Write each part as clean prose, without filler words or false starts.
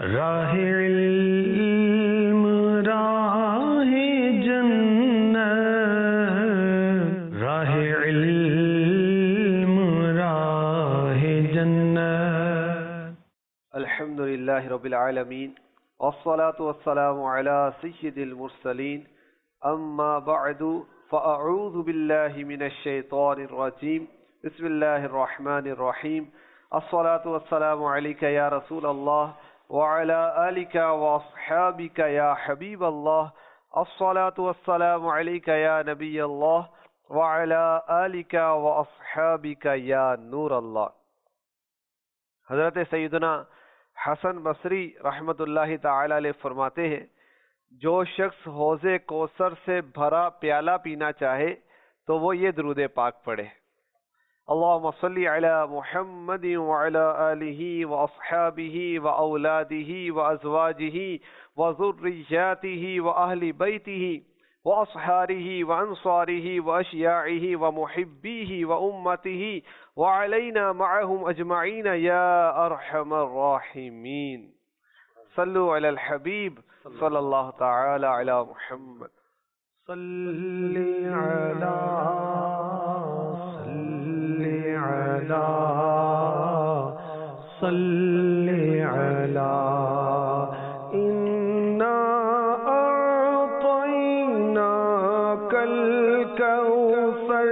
راہ علم راہ جنت، راہ علم راہ جنت۔ الحمد للہ رب العالمین والصلاة والسلام علی سید المرسلین، اما بعد فاعوذ باللہ من الشیطان الرجیم، بسم اللہ الرحمن الرحیم۔ الصلاة والسلام علیک یا رسول اللہ وعلی آلک واصحابک یا حبیب اللہ، الصلاة والسلام علیک یا نبی اللہ وعلی آلک واصحابک یا نور اللہ۔ حضرت سیدنا حسن بصری رحمت اللہ تعالی علیہ فرماتے ہیں، جو شخص حوض کوثر سے بھرا پیالہ پینا چاہے تو وہ یہ درود پاک پڑھے: اللہم صلی علی محمد وعلی آلہ واصحابہ واولادہ وازواجہ وذریاتہ واہل بیتہ واصحارہ وانصارہ واشیاعہ ومحبیہ وامتہ وعلینا معہم اجمعین یا ارحم الراحمین۔ صلو علی الحبیب صلی اللہ تعالی علی محمد۔ صلی علی صلی علی انا اعطیناک الکوثر،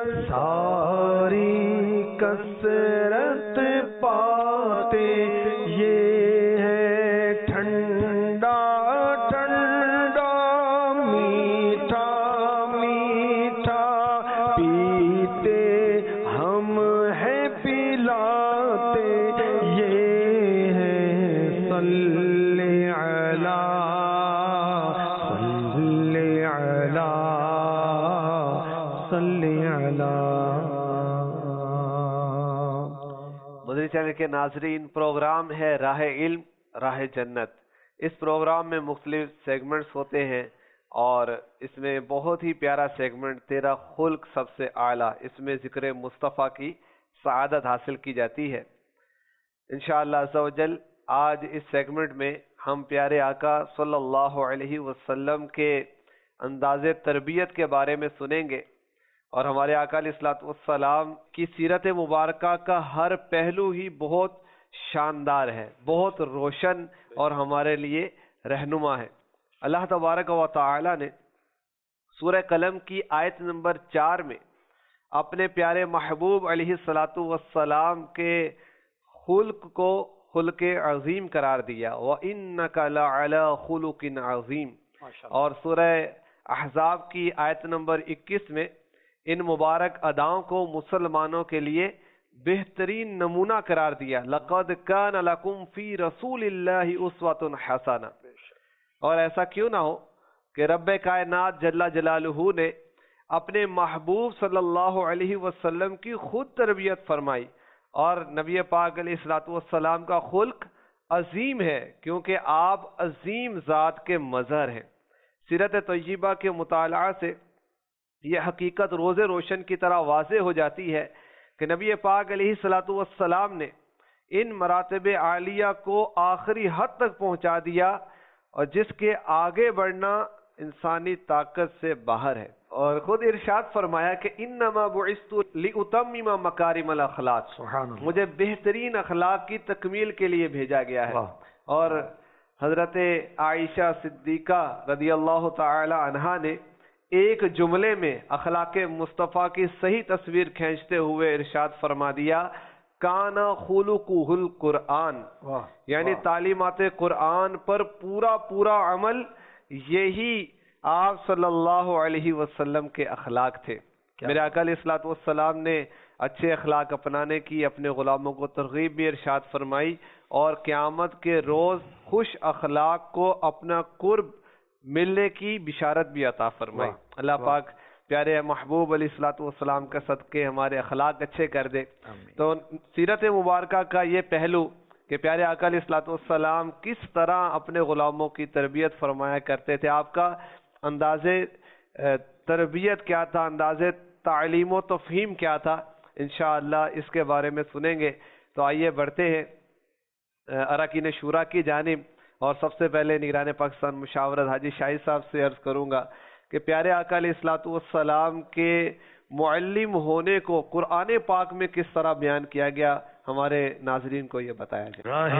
ساری کثرت پاتے یہ ہے ٹھنڈا ٹھنڈا میٹھا میٹھا، پیتے ہم ہے پلاتے یہ ہے۔ صلی علی صلی علی۔ مدنی چینل کے ناظرین، پروگرام ہے راہ علم راہ جنت۔ اس پروگرام میں مختلف سیگمنٹس ہوتے ہیں اور اس میں بہت ہی پیارا سیگمنٹ تیرا خلق سب سے اعلیٰ، اس میں ذکر مصطفیٰ کی سعادت حاصل کی جاتی ہے۔ انشاءاللہ عز و جل آج اس سیگمنٹ میں ہم پیارے آقا صلی اللہ علیہ وسلم کے انداز تربیت کے بارے میں سنیں گے، اور ہمارے آقا علیہ الصلوۃ والسلام کی سیرت مبارکہ کا ہر پہلو ہی بہت شاندار ہے، بہت روشن اور ہمارے لیے رہنما ہے۔ اللہ تبارک و تعالی نے سورہ قلم کی آیت نمبر 4 میں اپنے پیارے محبوب علیہ الصلوۃ والسلام کے خلق کو خلق عظیم قرار دیا، وَإِنَّكَ لَعَلَىٰ خُلُقٍ عَظِيمٍ، اور سورہ احزاب کی آیت نمبر 21 میں ان مبارک اداؤں کو مسلمانوں کے لیے بہترین نمونہ قرار دیا، لَقَدْ كَانَ لَكُمْ فِي رَسُولِ اللَّهِ أُسْوَةٌ حَسَنَةٌ۔ اور ایسا کیوں نہ ہو کہ رب کائنات جل جلالہ نے اپنے محبوب صلی اللہ علیہ وسلم کی خود تربیت فرمائی، اور نبی پاک علیہ الصلوۃ والسلام کا خلق عظیم ہے کیونکہ آپ عظیم ذات کے مظہر ہیں۔ سیرت طیبہ کے مطالعہ سے یہ حقیقت روز روشن کی طرح واضح ہو جاتی ہے کہ نبی پاک علیہ الصلوۃ والسلام نے ان مراتب عالیہ کو آخری حد تک پہنچا دیا، اور جس کے آگے بڑھنا انسانی طاقت سے باہر ہے، اور خود ارشاد فرمایا کہ انما بعثت لاتمم مکارم الاخلاق، مجھے بہترین اخلاق کی تکمیل کے لیے بھیجا گیا ہے۔ اور حضرت عائشہ صدیقہ رضی اللہ تعالی عنہا نے ایک جملے میں اخلاق مصطفیٰ کی صحیح تصویر کھینچتے ہوئے ارشاد فرما دیا، کانا خلقہ القرآن، یعنی تعلیمات قرآن پر پورا پورا عمل، یہی آپ صلی اللہ علیہ وسلم کے اخلاق تھے۔ میرے آقا علیہ الصلوۃ والسلام نے اچھے اخلاق اپنانے کی اپنے غلاموں کو ترغیب بھی ارشاد فرمائی، اور قیامت کے روز خوش اخلاق کو اپنا قرب ملنے کی بشارت بھی عطا فرمائی۔ اللہ پاک پیارے محبوب علیہ الصلوۃ والسلام کا صدقے ہمارے اخلاق اچھے کر دے۔ تو سیرت مبارکہ کا یہ پہلو کہ پیارے آقا علیہ الصلوۃ والسلام کس طرح اپنے غلاموں کی تربیت فرمایا کرتے تھے، آپ کا انداز تربیت کیا تھا، انداز تعلیم و تفہیم کیا تھا، انشاءاللہ اس کے بارے میں سنیں گے۔ تو آئیے بڑھتے ہیں اراکین شورا کی جانب، اور سب سے پہلے نگران پاکستان مشاورت حاجی شاہد صاحب سے عرض کروں گا کہ پیارے آقا علیہ الصلوۃ والسلام کے معلم ہونے کو قرآن پاک میں کس طرح بیان کیا گیا، ہمارے ناظرین کو یہ بتایا جائے۔ راہ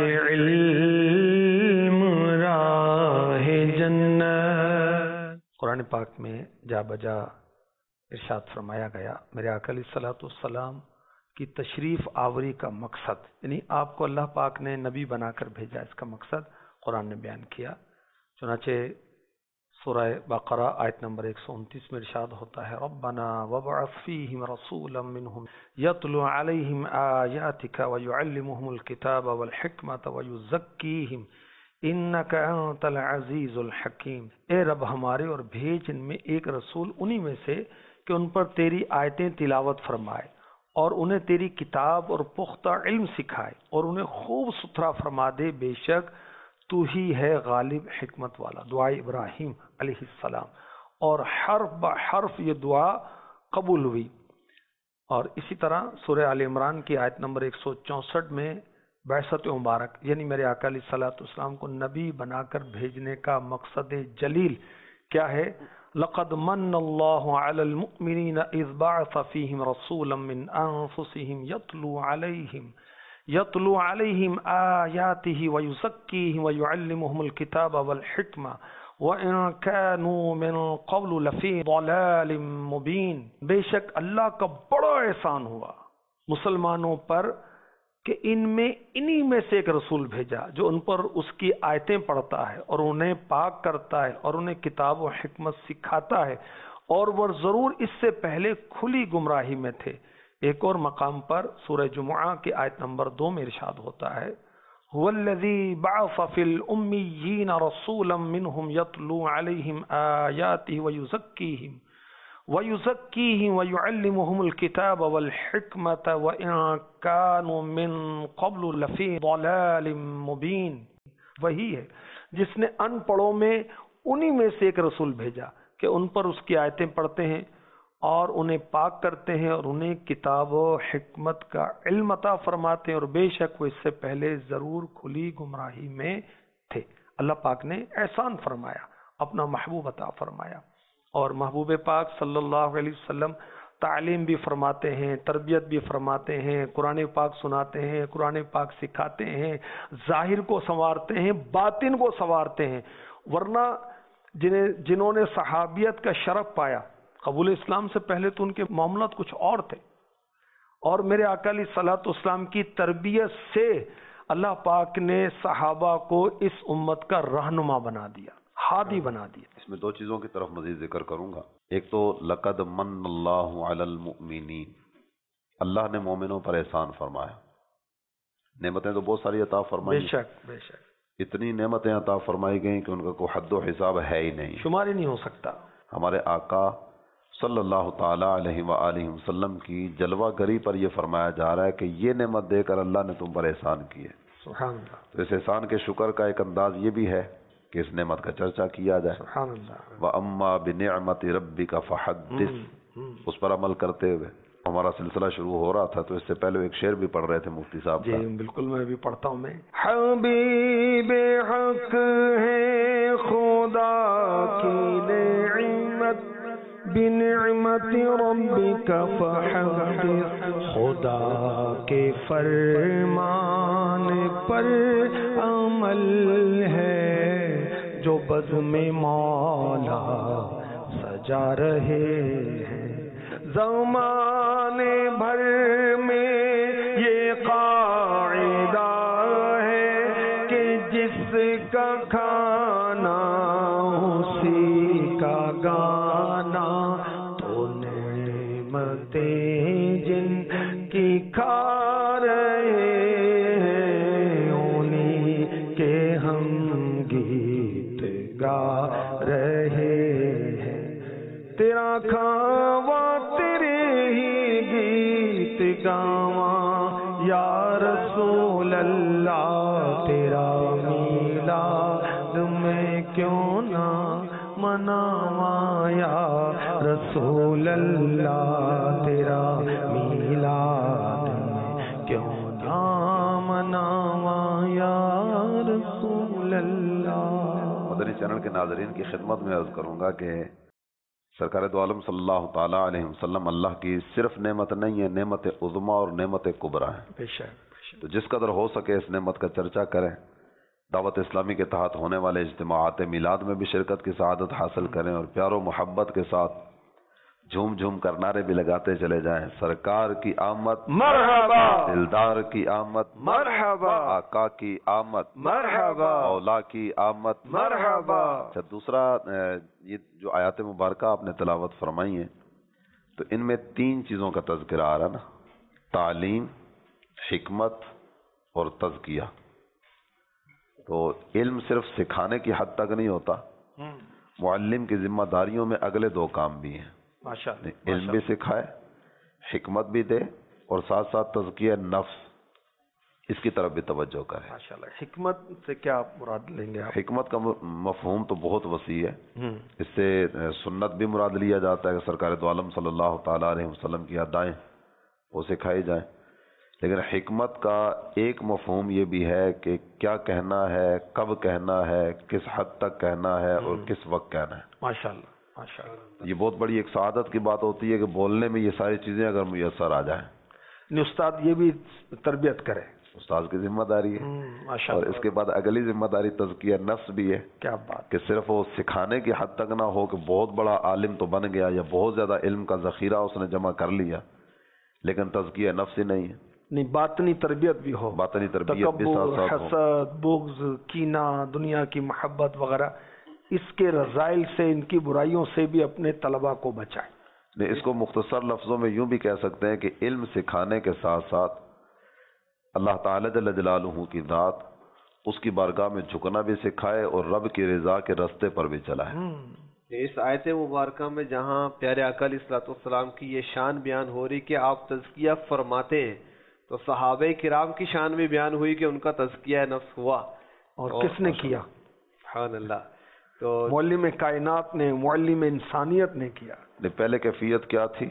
علم راہ جنت، قرآن پاک میں جا بجا ارشاد فرمایا گیا میرے آقا علیہ الصلوۃ والسلام کی تشریف آوری کا مقصد، یعنی آپ کو اللہ پاک نے نبی بنا کر بھیجا، اس کا مقصد قرآن نے بیان کیا۔ چنانچہ سورہ بقرہ آیت نمبر 129 میں ارشاد ہوتا ہے ربنا وابعث فیہم رسولا منہم یتلو علیہم آیاتک ویعلمہم الکتاب والحکمت ویزکیہم انک انت العزیز الحکیم۔ اے رب ہمارے، اور بھیج ان میں ایک رسول انہی میں سے کہ ان پر تیری آیتیں تلاوت فرمائے اور انہیں تیری کتاب اور پختہ علم سکھائے اور انہیں خوب ستھرا فرما دے، بے شک تو ہی ہے غالب حکمت والا۔ دعائے ابراہیم علیہ السلام، اور حرف بحرف یہ دعا قبول ہوئی۔ اور اسی طرح سورہ آل عمران کی آیت نمبر 164 میں بعثت مبارک، یعنی میرے آقا علیہ الصلوۃ والسلام کو نبی بنا کر بھیجنے کا مقصد جلیل کیا ہے؟ لقد من اللہ علی المؤمنین اذ بعث فیہم رسولا من انفسہم یتلو علیہم آیاتہ ویزکیہم ویعلمہم الکتاب والحکمہ وَإِن كَانُوا مِن قَبْلُ لَفِي ضَلَالٍ مُبِينٍ۔ بے شک اللہ کا بڑا احسان ہوا مسلمانوں پر کہ ان میں انہی میں سے ایک رسول بھیجا جو ان پر اس کی آیتیں پڑھتا ہے اور انہیں پاک کرتا ہے اور انہیں کتاب و حکمت سکھاتا ہے، اور وہ ضرور اس سے پہلے کھلی گمراہی میں تھے۔ ایک اور مقام پر سورہ جمعہ کی آیت نمبر 2 میں ارشاد ہوتا ہے هو الذی بعث فی الامیین رسولا منہم یتلو علیہم آیاتہ ویزکیہم ویعلمہم الکتاب والحکمت وإن كانوا من قبل لفی ضلال مبین۔ وہی ہے جس نے ان پڑھوں میں انہی میں سے ایک رسول بھیجا کہ ان پر اس کی آیتیں پڑھتے ہیں اور انہیں پاک کرتے ہیں اور انہیں کتاب و حکمت کا علم عطا فرماتے ہیں، اور بے شک وہ اس سے پہلے ضرور کھلی گمراہی میں تھے۔ اللہ پاک نے احسان فرمایا، اپنا محبوب عطا فرمایا، اور محبوب پاک صلی اللہ علیہ وسلم تعلیم بھی فرماتے ہیں، تربیت بھی فرماتے ہیں، قرآن پاک سناتے ہیں، قرآن پاک سکھاتے ہیں، ظاہر کو سنوارتے ہیں، باطن کو سنوارتے ہیں۔ ورنہ جنہوں نے صحابیت کا شرف پایا قبول اسلام سے پہلے تو ان کے معاملات کچھ اور تھے، اور میرے آقا علیہ الصلوۃ والسلام کی تربیت سے اللہ پاک نے صحابہ کو اس امت کا رہنما بنا دیا، ہادی بنا دیا۔ اس میں دو چیزوں کی طرف مزید ذکر کروں گا۔ ایک تو لقد من اللہ علی المؤمنین، اللہ نے مومنوں پر احسان فرمایا، نعمتیں تو بہت ساری عطا فرمائی، بے شک بے شک، اتنی نعمتیں عطا فرمائی گئیں کہ ان کا کوئی حد و حساب ہے ہی نہیں، شمار ہی نہیں ہو سکتا۔ ہمارے آقا صلی اللہ تعالی علیہ وآلہ وسلم کی جلوہ گری پر یہ فرمایا جا رہا ہے کہ یہ نعمت دے کر اللہ نے تم پر احسان کی ہے۔ سبحان اللہ۔ تو اس احسان کے شکر کا ایک انداز یہ بھی ہے کہ اس نعمت کا چرچا کیا جائے۔ سبحان اللہ۔ وَأَمَّا بِنِعْمَةِ رَبِّكَ فَحَدِّثْ، اس پر عمل کرتے ہوئے ہمارا سلسلہ شروع ہو رہا تھا، تو اس سے پہلے ایک شعر بھی پڑھ رہے تھے مفتی صاحب جی کا۔ بالکل، میں بھی پڑھتا ہوں۔ میں حبیب حق ہے خدا کی نعمت، بنعمت ربک فحدث، خدا کے فرمان پر عمل ہے جو بزم مولا سجا رہے ہیں۔ زمانے بھر میں یہ قاعدہ ہے کہ جس کا کھانا اسی کا گانا، تو نعمتیں جن کی کھا رہے ہیں انہیں کے ہم گیت گا رہے ہیں۔ تیرا کھاواں تیرے ہی گیت گاواں یا رسول اللہ، تیرا میلاد میں کیوں نہ مناواں یا رسول اللہ، تیرا میلاد میں کیوں نہ مناواں یا مدنی چینل کے ناظرین کی خدمت میں عرض کروں گا کہ سرکار دو عالم صلی اللہ تعالیٰ علیہ وسلم اللہ کی صرف نعمت نہیں ہے، نعمت عظمیٰ اور نعمت کبریٰ ہے. تو جس قدر ہو سکے اس نعمت کا چرچا کریں، دعوت اسلامی کے تحت ہونے والے اجتماعات میلاد میں بھی شرکت کی سعادت حاصل کریں اور پیار و محبت کے ساتھ جھوم جھوم کر نعرے بھی لگاتے چلے جائیں. سرکار کی آمد مرحبا، دلدار کی آمد مرحبا، آقا کی آمد مرحبا، مولا کی آمد مرحبا. اچھا، دوسرا یہ جو آیات مبارکہ آپ نے تلاوت فرمائی ہیں تو ان میں 3 چیزوں کا تذکرہ آ رہا نا، تعلیم، حکمت اور تزکیہ. تو علم صرف سکھانے کی حد تک نہیں ہوتا، معلم کی ذمہ داریوں میں اگلے 2 کام بھی ہیں. علم بھی سکھائے، حکمت بھی دے، اور ساتھ ساتھ تزکیہ نفس، اس کی طرف بھی توجہ کرے. ماشاءاللہ. حکمت سے کیا مراد لیں گے آپ؟ حکمت کا مفہوم تو بہت وسیع ہے. اس سے سنت بھی مراد لیا جاتا ہے کہ سرکار دو عالم صلی اللہ تعالیٰ علیہ وسلم کی ادائیں وہ سکھائی جائیں. لیکن حکمت کا ایک مفہوم یہ بھی ہے کہ کیا کہنا ہے، کب کہنا ہے، کس حد تک کہنا ہے اور کس وقت کہنا ہے. ماشاءاللہ ماشاءاللہ. یہ بہت بڑی ایک سعادت کی بات ہوتی ہے کہ بولنے میں یہ ساری چیزیں اگر میسر آ جائیں. استاد یہ بھی تربیت کرے، استاد کی ذمہ داری ہے. اور اس کے بعد اگلی ذمہ داری تزکیہ نفس بھی ہے. کیا بات کہ صرف وہ سکھانے کی حد تک نہ ہو کہ بہت بڑا عالم تو بن گیا یا بہت زیادہ علم کا ذخیرہ اس نے جمع کر لیا، لیکن تزکیہ نفس ہی نہیں ہے. نہیں، باطنی تربیت بھی ہو، باطنی تربیت بھی ساتھ ساتھ ہو. حسد، بغض، کینہ، دنیا کی محبت وغیرہ، اس کے رذائل سے، ان کی برائیوں سے بھی اپنے طلباء کو بچائیں. نہیں، اس کو مختصر لفظوں میں یوں بھی کہہ سکتے ہیں کہ علم سکھانے کے ساتھ ساتھ اللہ تعالی جل جلالہ کی ذات، اس کی بارگاہ میں جھکنا بھی سکھائے اور رب کی رضا کے رستے پر بھی چلائے. اس آیت مبارکہ میں جہاں پیارے آقا علیہ الصلوۃ والسلام کی یہ شان بیان ہو رہی کہ آپ تزکیہ فرماتے ہیں، تو صحابہ کرام کی شان بھی بیان ہوئی کہ ان کا تزکیہ نفس ہوا. اور کس نے کیا؟ سبحان اللہ. تو معلم کائنات نے، معلم انسانیت نے کیا. پہلے کیفیت کیا تھی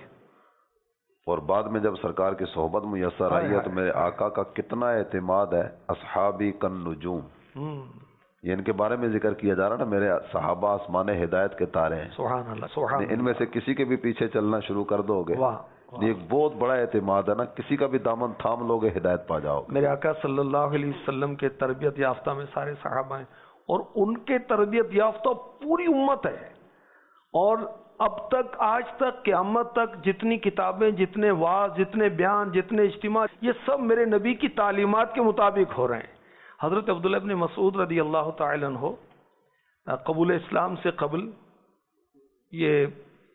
اور بعد میں جب سرکار کی صحبت میسر آئی ہے تو میرے آقا کا کتنا اعتماد ہے. اصحابی کن نجوم، یہ ان کے بارے میں ذکر کیا جا رہا نا، میرے صحابہ آسمان ہدایت کے تارے ہیں. سبحان اللہ سبحان اللہ. ان میں سے کسی کے بھی پیچھے چلنا شروع کر دو گے، یہ ایک بہت بڑا اعتماد ہے نا، کسی کا بھی دامن تھام لوگے ہدایت پا جاؤ گے. میرے آقا صلی اللہ علیہ وسلم کے تربیت یافتہ میں سارے صحابہ ہیں، اور ان کے تربیت یافتہ پوری امت ہے. اور اب تک، آج تک، قیامت تک جتنی کتابیں، جتنے وعظ، جتنے بیان، جتنے اجتماع، یہ سب میرے نبی کی تعلیمات کے مطابق ہو رہے ہیں. حضرت عبداللہ ابن مسعود رضی اللہ تعالی عنہ قبول اسلام سے قبل یہ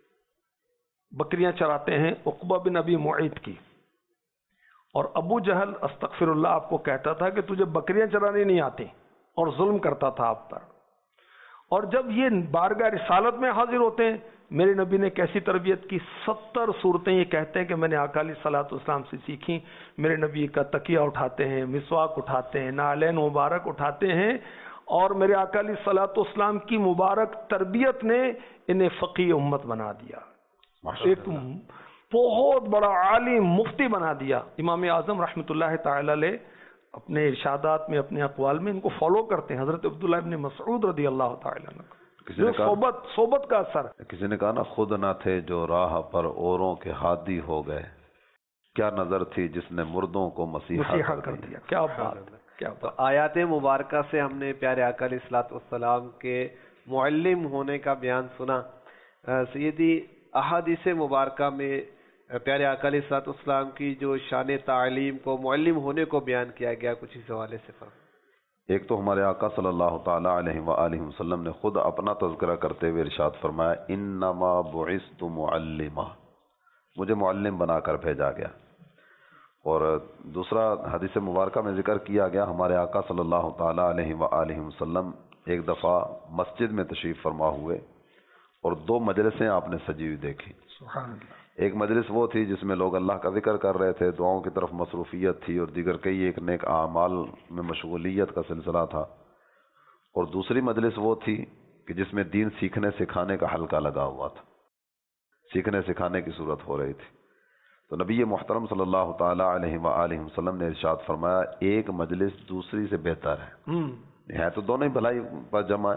بکریاں چراتے ہیں عقبہ بن ابی معیط کی، اور ابو جہل استغفر اللہ آپ کو کہتا تھا کہ تجھے بکریاں چرانی نہیں آتی، اور ظلم کرتا تھا آپ پر. اور جب یہ بارگاہ رسالت میں حاضر ہوتے ہیں، میرے نبی نے کیسی تربیت کی. 70 صورتیں یہ کہتے ہیں کہ میں نے آقا علیہ الصلوۃ والسلام سے سیکھی. میرے نبی کا تکیہ اٹھاتے ہیں، مسواک اٹھاتے ہیں، نعلین مبارک اٹھاتے ہیں، اور میرے آقا علیہ الصلوۃ والسلام کی مبارک تربیت نے انہیں فقیہ امت بنا دیا، ایک بہت بڑا عالم مفتی بنا دیا. امام اعظم رحمۃ اللہ تعالی علیہ اپنے ارشادات میں، اپنے اقوال میں ان کو فالو کرتے ہیں. حضرت عبداللہ ابن مسعود رضی اللہ تعالی عنہ، صحبت کا اثر. کسی نے کہا نا، خود نہ تھے جو راہ پر اوروں کے ہادی ہو گئے، کیا نظر تھی جس نے مردوں کو مسیحا کر دیا. کیا بات، کیا تو آیات مبارکہ سے ہم نے پیارے آقا علیہ الصلوۃ والسلام کے معلم ہونے کا بیان سنا. سیدی، احادیث مبارکہ میں پیارے آقا علیہ الصلوۃ والسلام کی جو شان تعلیم کو، معلم ہونے کو بیان کیا گیا، کچھ اس حوالے سے فرمائیں. ایک تو ہمارے آقا صلی اللہ تعالی علیہ وآلہ وسلم نے خود اپنا تذکرہ کرتے ہوئے ارشاد فرمایا، انما بعثت معلما، مجھے معلم بنا کر بھیجا گیا. اور دوسرا حدیث مبارکہ میں ذکر کیا گیا، ہمارے آقا صلی اللہ تعالی علیہ وآلہ وسلم ایک دفعہ مسجد میں تشریف فرما ہوئے اور 2 مجلسیں آپ نے سجی ہوئی دیکھی. سبحان اللہ. ایک مجلس وہ تھی جس میں لوگ اللہ کا ذکر کر رہے تھے، دعاؤں کی طرف مصروفیت تھی، اور دیگر کئی ایک نیک اعمال میں مشغولیت کا سلسلہ تھا. اور دوسری مجلس وہ تھی کہ جس میں دین سیکھنے سکھانے کا حلقہ لگا ہوا تھا، سیکھنے سکھانے کی صورت ہو رہی تھی. تو نبی محترم صلی اللہ تعالی علیہ وآلہ وسلم نے ارشاد فرمایا، ایک مجلس دوسری سے بہتر ہے تو دونوں ہی بھلائی پر جمع ہے.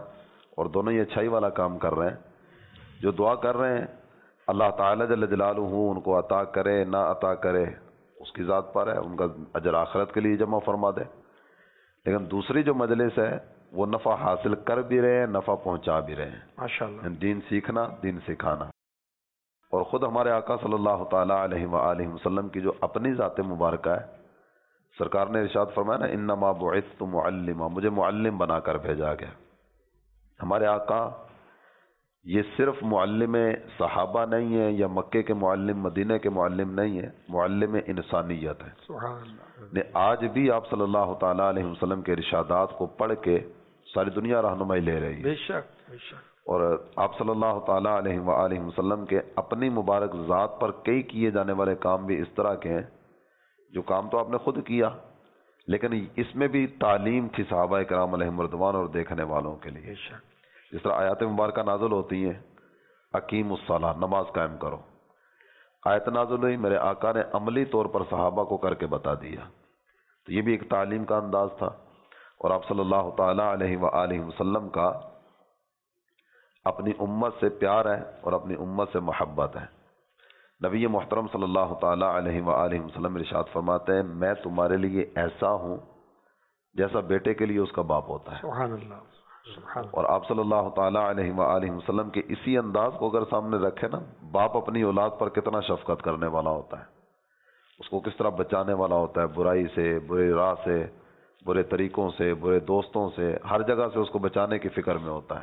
اور دونوں ہی اچھائی والا کام کر رہے ہیں. جو دعا کر رہے ہیں اللہ تعالیٰ جل جلالہ ان کو عطا کرے نہ عطا کرے اس کی ذات پر ہے، ان کا اجر آخرت کے لیے جمع فرما دے. لیکن دوسری جو مجلس ہے وہ نفع حاصل کر بھی رہے ہیں، نفع پہنچا بھی رہے ہیں. ماشاءاللہ. دین سیکھنا، دین سکھانا. اور خود ہمارے آقا صلی اللہ تعالیٰ علیہ وآلہ وسلم کی جو اپنی ذات مبارکہ ہے، سرکار نے ارشاد فرمایا نا انما بعثت معلما، مجھے معلم بنا کر بھیجا گیا. ہمارے آقا یہ صرف معلم صحابہ نہیں ہے یا مکے کے معلم مدینہ کے معلم نہیں ہے، معلم انسانیت ہے. سبحان اللہ. نے آج بھی آپ صلی اللہ تعالیٰ علیہ وسلم کے ارشادات کو پڑھ کے ساری دنیا رہنمائی لے رہی ہے. بے شک بے شک. اور آپ صلی اللہ تعالیٰ علیہ وآلہ وسلم کے اپنی مبارک ذات پر کئی کیے جانے والے کام بھی اس طرح کے ہیں جو کام تو آپ نے خود کیا، لیکن اس میں بھی تعلیم تھی صحابہ کرام علیہم رضوان اور دیکھنے والوں کے لیے. بے شک. جس طرح آیات مبارکہ نازل ہوتی ہیں اقیم الصلاۃ، نماز قائم کرو، آیت نازل ہوئی میرے آقا نے عملی طور پر صحابہ کو کر کے بتا دیا. تو یہ بھی ایک تعلیم کا انداز تھا. اور آپ صلی اللہ تعالیٰ علیہ وآلہ وسلم کا اپنی امت سے پیار ہے اور اپنی امت سے محبت ہے. نبی محترم صلی اللہ تعالیٰ علیہ وآلہ وسلم ارشاد فرماتے ہیں میں تمہارے لیے ایسا ہوں جیسا بیٹے کے لیے اس کا باپ ہوتا ہے. سبحان اللہ. سبحان اللہ. اور آپ صلی اللہ تعالیٰ علیہ وآلہ وسلم کے اسی انداز کو اگر سامنے رکھے نا، باپ اپنی اولاد پر کتنا شفقت کرنے والا ہوتا ہے، اس کو کس طرح بچانے والا ہوتا ہے برائی سے، برے راہ سے، برے طریقوں سے، برے دوستوں سے، ہر جگہ سے اس کو بچانے کی فکر میں ہوتا ہے.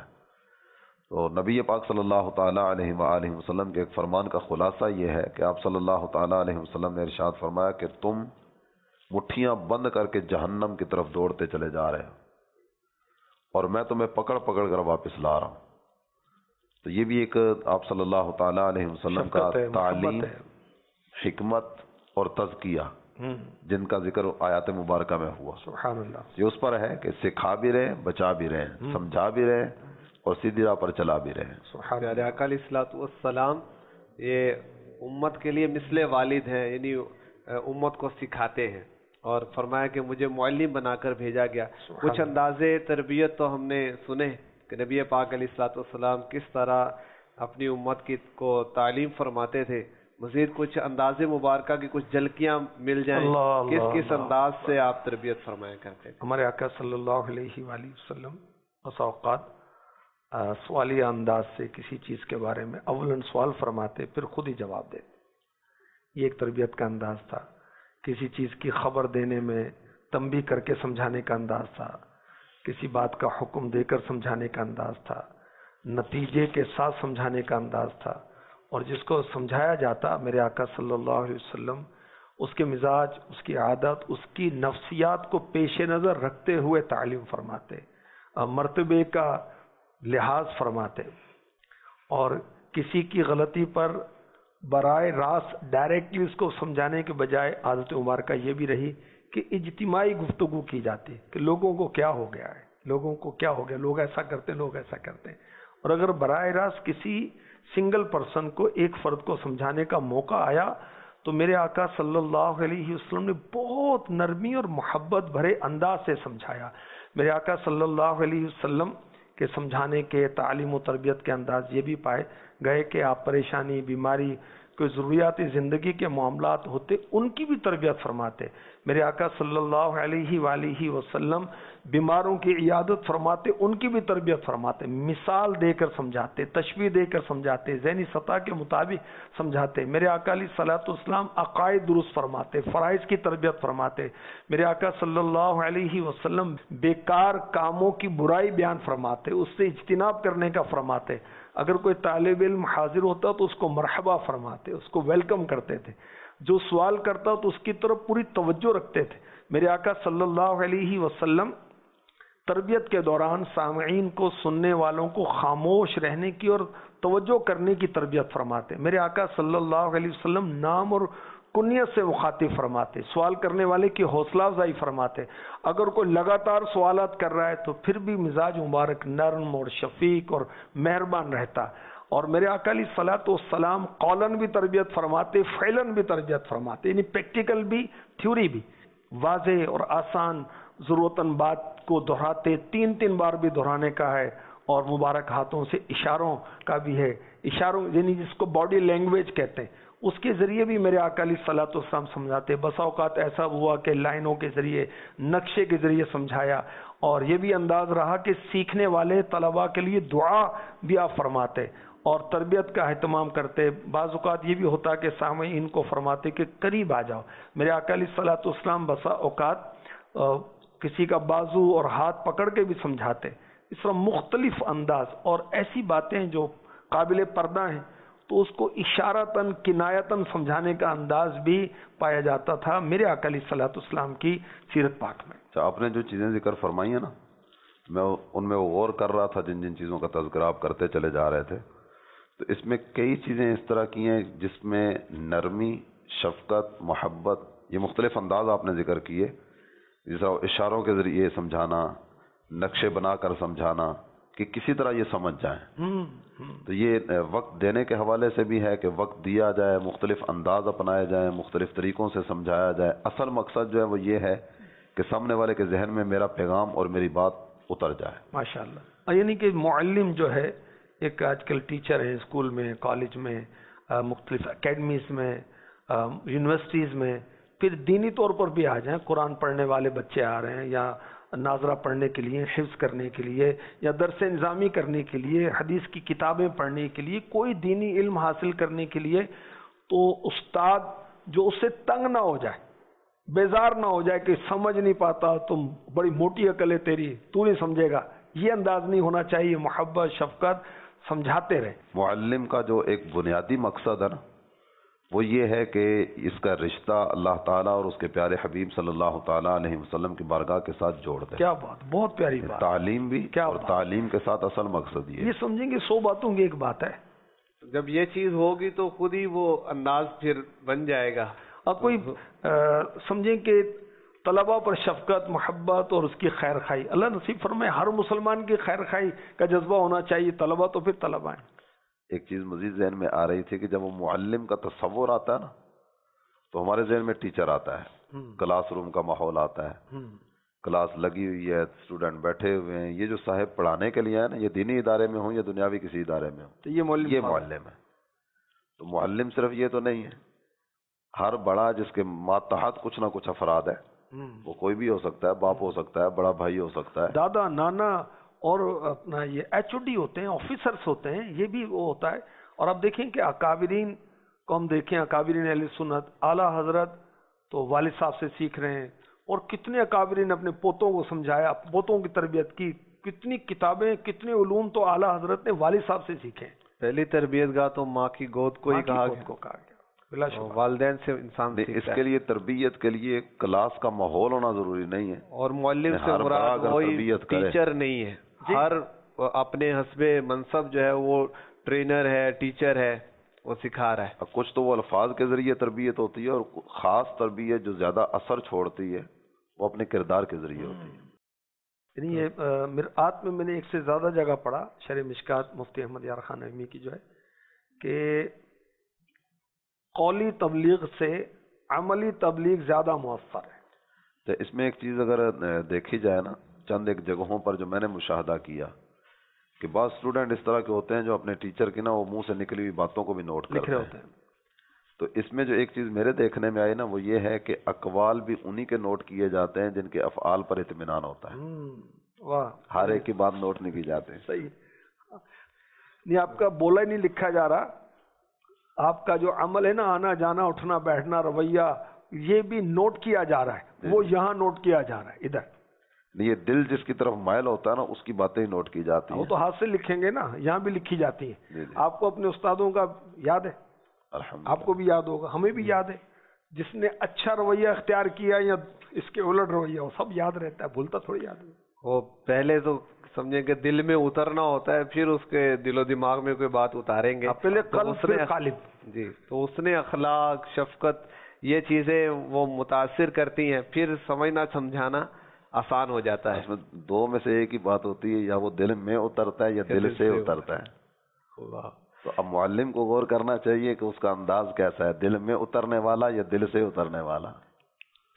تو نبی پاک صلی اللہ تعالیٰ علیہ وآلہ وسلم کے ایک فرمان کا خلاصہ یہ ہے کہ آپ صلی اللہ تعالیٰ علیہ وسلم نے ارشاد فرمایا کہ تم مٹھیاں بند کر کے جہنم کی طرف دوڑتے چلے جا رہے ہو اور میں تمہیں پکڑ پکڑ کر واپس لا رہا ہوں. تو یہ بھی ایک آپ صلی اللہ تعالیٰ علیہ وسلم کا تعلیم، حکمت اور تزکیہ جن کا ذکر آیات مبارکہ میں ہوا. سبحان اللہ. یہ اس پر ہے کہ سکھا بھی رہے، بچا بھی رہے، سمجھا بھی رہے اور سیدھی راہ پر چلا بھی رہے. سبحان پیارے آقا علیہ الصلوۃ والسلام یہ امت کے لیے مثل والد ہیں، یعنی امت کو سکھاتے ہیں. اور فرمایا کہ مجھے معلم بنا کر بھیجا گیا. کچھ اندازے تربیت تو ہم نے سنے کہ نبی پاک علیہ الصلوۃ والسلام کس طرح اپنی امت کو تعلیم فرماتے تھے. مزید کچھ انداز مبارکہ کی کچھ جھلکیاں مل جائیں کس کس انداز سے آپ تربیت فرمایا کرتے تھے. ہمارے آقا صلی اللہ علیہ وآلہ وسلم بسا اوقات سوالیہ انداز سے کسی چیز کے بارے میں اولاً سوال فرماتے پھر خود ہی جواب دیتے. یہ ایک تربیت کا انداز تھا. کسی چیز کی خبر دینے میں تنبیہ کر کے سمجھانے کا انداز تھا، کسی بات کا حکم دے کر سمجھانے کا انداز تھا، نتیجے کے ساتھ سمجھانے کا انداز تھا. اور جس کو سمجھایا جاتا میرے آقا صلی اللہ علیہ وسلم اس کے مزاج، اس کی عادت، اس کی نفسیات کو پیش نظر رکھتے ہوئے تعلیم فرماتے، مرتبے کا لحاظ فرماتے. اور کسی کی غلطی پر براہ راست ڈائریکٹلی اس کو سمجھانے کے بجائے عادت مبارکہ یہ بھی رہی کہ اجتماعی گفتگو کی جاتی کہ لوگوں کو کیا ہو گیا ہے، لوگوں کو کیا ہو گیا، لوگ ایسا کرتے، لوگ ایسا کرتے. اور اگر براہ راست کسی سنگل پرسن کو، ایک فرد کو سمجھانے کا موقع آیا تو میرے آقا صلی اللہ علیہ وسلم نے بہت نرمی اور محبت بھرے انداز سے سمجھایا. میرے آقا صلی اللہ علیہ وسلم کے سمجھانے کے، تعلیم و تربیت کے انداز یہ بھی پائے گئے کہ آپ پریشانی، بیماری، کوئی ضروریات زندگی کے معاملات ہوتے ان کی بھی تربیت فرماتے. میرے آقا صلی اللہ علیہ وآلہ وسلم بیماروں کی عیادت فرماتے، ان کی بھی تربیت فرماتے، مثال دے کر سمجھاتے، تشبیہ دے کر سمجھاتے، ذہنی سطح کے مطابق سمجھاتے. میرے آقا علیہ الصلوۃ والسلام عقائد درست فرماتے، فرائض کی تربیت فرماتے. میرے آقا صلی اللہ علیہ وسلم بیکار کاموں کی برائی بیان فرماتے، اس سے اجتناب کرنے کا فرماتے. اگر کوئی طالب علم حاضر ہوتا تو اس کو مرحبا فرماتے، اس کو ویلکم کرتے تھے. جو سوال کرتا تو اس کی طرف پوری توجہ رکھتے تھے. میرے آقا صلی اللہ علیہ وسلم تربیت کے دوران سامعین کو، سننے والوں کو خاموش رہنے کی اور توجہ کرنے کی تربیت فرماتے. میرے آقا صلی اللہ علیہ وسلم نام اور کنیت سے مخاطب فرماتے، سوال کرنے والے کی حوصلہ افزائی فرماتے. اگر کوئی لگاتار سوالات کر رہا ہے تو پھر بھی مزاج مبارک نرم اور شفیق اور مہربان رہتا. اور میرے آقا علیہ الصلوۃ والسلام قولاً بھی تربیت فرماتے، فعلاً بھی تربیت فرماتے، یعنی پریکٹیکل بھی، تھیوری بھی. واضح اور آسان ضرورتاً بات کو دہراتے 3 بار بھی دہرانے کا ہے، اور مبارک ہاتھوں سے اشاروں کا بھی ہے، اشاروں یعنی جس کو باڈی لینگویج کہتے ہیں، اس کے ذریعے بھی میرے آقا علیہ الصلوۃ والسلام سمجھاتے. بسا اوقات ایسا ہوا کہ لائنوں کے ذریعے، نقشے کے ذریعے سمجھایا، اور یہ بھی انداز رہا کہ سیکھنے والے طلباء کے لیے دعا بھی آپ فرماتے اور تربیت کا اہتمام کرتے. بعض اوقات یہ بھی ہوتا کہ سامعین کو فرماتے کہ قریب آ جاؤ. میرے آقا علیہ الصلوۃ والسلام بسا اوقات کسی کا بازو اور ہاتھ پکڑ کے بھی سمجھاتے. اس طرح مختلف انداز اور ایسی باتیں جو قابل پردہ ہیں تو اس کو اشارتاً کنایتاً سمجھانے کا انداز بھی پایا جاتا تھا میرے آقا علیہ الصلوۃ والسلام کی سیرت پاک میں. آپ نے جو چیزیں ذکر فرمائی ہیں نا، میں ان میں غور کر رہا تھا، جن چیزوں کا تذکرہ آپ کرتے چلے جا رہے تھے، تو اس میں کئی چیزیں اس طرح کی ہیں جس میں نرمی، شفقت، محبت، یہ مختلف انداز آپ نے ذکر کیے، جس طرح اشاروں کے ذریعے سمجھانا، نقشے بنا کر سمجھانا کہ کسی طرح یہ سمجھ جائیں. تو یہ وقت دینے کے حوالے سے بھی ہے کہ وقت دیا جائے، مختلف انداز اپنائے جائیں، مختلف طریقوں سے سمجھایا جائے. اصل مقصد جو ہے وہ یہ ہے کہ سامنے والے کے ذہن میں میرا پیغام اور میری بات اتر جائے. ماشاءاللہ. یعنی کہ معلم جو ہے، ایک آج کل ٹیچر ہیں اسکول میں، کالج میں، مختلف اکیڈمیز میں، یونیورسٹیز میں، پھر دینی طور پر بھی آ جائیں، قرآن پڑھنے والے بچے آ رہے ہیں، یا ناظرہ پڑھنے کے لیے، حفظ کرنے کے لیے، یا درس نظامی کرنے کے لیے، حدیث کی کتابیں پڑھنے کے لیے، کوئی دینی علم حاصل کرنے کے لیے، تو استاد جو اس سے تنگ نہ ہو جائے، بیزار نہ ہو جائے کہ سمجھ نہیں پاتا، تم بڑی موٹی عقل ہے تیری، تو نہیں سمجھے گا، یہ انداز نہیں ہونا چاہیے. محبت، شفقت، سمجھاتے رہے. معلم کا جو ایک بنیادی مقصد ہے نا، وہ یہ ہے کہ اس کا رشتہ اللہ تعالیٰ اور اس کے پیارے حبیب صلی اللہ تعالیٰ علیہ وسلم کی بارگاہ کے ساتھ جوڑ دے. کیا بات، بہت پیاری بات. تعلیم بھی، اور تعلیم کے ساتھ اصل مقصد یہ سمجھیں گے 100 باتوں کی ایک بات ہے. جب یہ چیز ہوگی تو خود ہی وہ انداز پھر بن جائے گا. اور کوئی سمجھیں کہ طلباء پر شفقت، محبت اور اس کی خیر خواہی، اللہ نصیب فرمائے ہر مسلمان کی خیر خواہی کا جذبہ ہونا چاہیے. طلباء تو پھر طلباء ہیں. ایک چیز مزید ذہن میں آ رہی تھی کہ جب وہ معلم کا تصور آتا ہے نا، تو ہمارے ذہن میں ٹیچر آتا ہے، کلاس روم کا ماحول آتا ہے، کلاس لگی ہوئی ہے، اسٹوڈنٹ بیٹھے ہوئے ہیں. یہ جو صاحب پڑھانے کے لیے ہے نا، یہ دینی ادارے میں ہوں یا دنیاوی کسی ادارے میں ہوں، تو یہ معلم ہے. تو معلم صرف یہ تو نہیں ہے، ہر بڑا جس کے ماتحت کچھ نہ کچھ افراد ہے، وہ کوئی بھی ہو سکتا ہے، باپ ہو سکتا ہے، بڑا بھائی ہو سکتا ہے، دادا، نانا، اور اپنا یہ ایچ او ڈی ہوتے ہیں، آفیسرز ہوتے ہیں، یہ بھی وہ ہوتا ہے. اور اب دیکھیں کہ اکابرین کو ہم دیکھیں، اکابرین اہل سنت، اعلیٰ حضرت تو والد صاحب سے سیکھ رہے ہیں، اور کتنے اکابرین اپنے پوتوں کو سمجھایا، پوتوں کی تربیت کی، کتنی کتابیں، کتنے علوم تو اعلیٰ حضرت نے والد صاحب سے سیکھے. پہلی تربیت گاہ تو ماں کی گود کو ہی کہا گیا، بلا شبہ والدین سے انسان اس کے لیے تربیت کے لیے کلاس کا ماحول ہونا ضروری نہیں ہے. اور معلم سے مراد وہی ٹیچر نہیں ہے، ہر اپنے حسب منصب جو ہے وہ ٹرینر ہے، ٹیچر ہے، وہ سکھا رہا ہے. کچھ تو وہ الفاظ کے ذریعے تربیت ہوتی ہے، اور خاص تربیت جو زیادہ اثر چھوڑتی ہے وہ اپنے کردار کے ذریعے ہوتی ہے. یعنی یہ مرآت میں نے ایک سے زیادہ جگہ پڑھا، شرح مشکات مفتی احمد یار خان نعیمی کی جو ہے، کہ قولی تبلیغ سے عملی تبلیغ زیادہ مؤثر ہے. تو اس میں ایک چیز اگر دیکھی جائے نا، چند ایک جگہوں پر جو میں نے مشاہدہ کیا کہ بعض اسٹوڈنٹ اس طرح کے ہوتے ہیں جو اپنے ٹیچر کی نا وہ منہ سے نکلی ہوئی باتوں کو بھی نوٹ کرتے ہیں. تو اس میں جو ایک چیز میرے دیکھنے میں آئی نا، وہ یہ ہے کہ اقوال بھی انہی کے نوٹ کیے جاتے ہیں جن کے افعال پر اطمینان ہوتا ہے. واہ، ہر ایک کی بات نوٹ نہیں کی جاتی. صحیح نہیں، آپ کا بولا ہی نہیں لکھا جا رہا، آپ کا جو عمل ہے نا، آنا جانا، اٹھنا بیٹھنا، رویہ، یہ بھی نوٹ کیا جا رہا ہے. وہ یہاں نوٹ کیا جا رہا ہے، ادھر یہ دل جس کی طرف مائل ہوتا ہے نا، اس کی باتیں ہی نوٹ کی جاتی ہیں. وہ تو ہاتھ سے لکھیں گے نا، یہاں بھی لکھی جاتی ہیں. آپ کو اپنے استادوں کا یاد ہے؟ آپ کو بھی یاد ہوگا، ہمیں بھی یاد ہے. جس نے اچھا رویہ اختیار کیا یا اس کے الٹ رویہ، وہ سب یاد رہتا ہے، بھولتا تھوڑی یاد ہے. وہ پہلے تو سمجھیں کہ دل میں اترنا ہوتا ہے، پھر اس کے دل و دماغ میں کوئی بات اتاریں گے. پہلے قلب پھر قالب. جی، تو اس نے اخلاق، شفقت، یہ چیزیں وہ متاثر کرتی ہیں، پھر سمجھنا سمجھانا آسان ہو جاتا ہے. اس میں دو میں سے ایک ہی بات ہوتی ہے، یا وہ دل میں اترتا ہے یا دل سے اترتا ہے. تو اب معلم کو غور کرنا چاہیے کہ اس کا انداز کیسا ہے، دل میں اترنے والا یا دل سے اترنے والا.